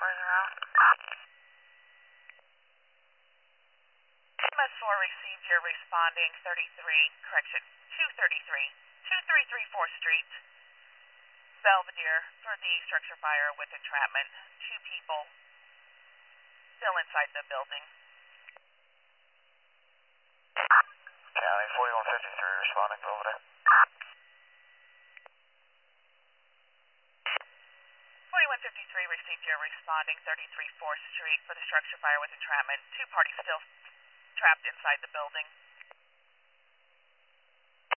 MS4 received your responding 233 4th Street, Belvedere, for the structure fire with entrapment. 2 people still inside the building. County 4153 responding Belvedere. 4153 received your responding 33 4th Street for the structure fire with entrapment. 2 parties still trapped inside the building.